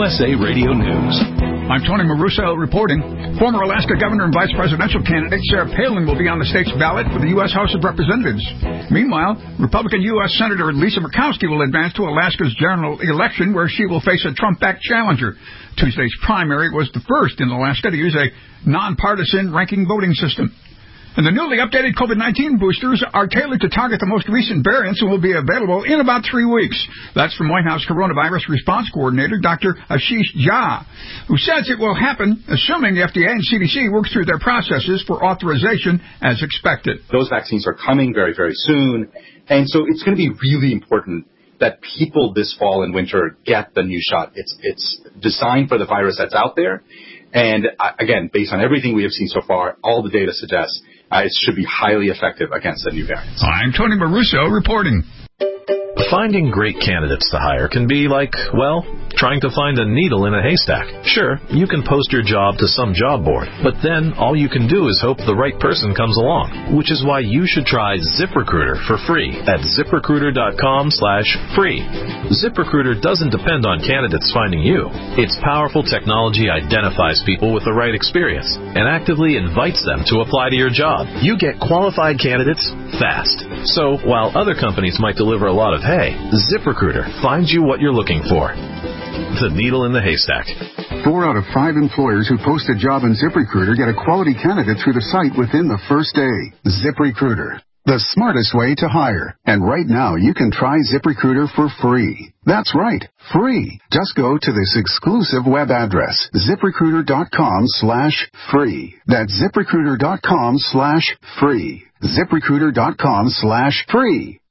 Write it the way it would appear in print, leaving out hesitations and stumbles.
USA Radio News. I'm Tony Maruso reporting. Former Alaska Governor and Vice Presidential candidate Sarah Palin will be on the state's ballot for the U.S. House of Representatives. Meanwhile, Republican U.S. Senator Lisa Murkowski will advance to Alaska's general election, where she will face a Trump-backed challenger. Tuesday's primary was the first in Alaska to use a nonpartisan ranking voting system. And the newly updated COVID-19 boosters are tailored to target the most recent variants and will be available in about 3 weeks. That's from White House Coronavirus Response Coordinator Dr. Ashish Jha, who says it will happen assuming the FDA and CDC work through their processes for authorization as expected. Those vaccines are coming very, very soon, and so it's going to be really important that people this fall and winter get the new shot. It's designed for the virus that's out there, and again, based on everything we have seen so far, all the data suggests it should be highly effective against the new variants. I'm Tony Maruso reporting. Finding great candidates to hire can be like, well, trying to find a needle in a haystack. Sure, you can post your job to some job board, but then all you can do is hope the right person comes along, which is why you should try ZipRecruiter for free at ZipRecruiter.com/free. ZipRecruiter doesn't depend on candidates finding you. Its powerful technology identifies people with the right experience and actively invites them to apply to your job. You get qualified candidates fast. So while other companies might deliver a lot of hay, ZipRecruiter finds you what you're looking for. The needle in the haystack. 4 out of 5 employers who post a job in ZipRecruiter get a quality candidate through the site within the first day. ZipRecruiter, the smartest way to hire. And right now, you can try ZipRecruiter for free. That's right, free. Just go to this exclusive web address, ZipRecruiter.com/free. That's ZipRecruiter.com/free. ZipRecruiter.com/free.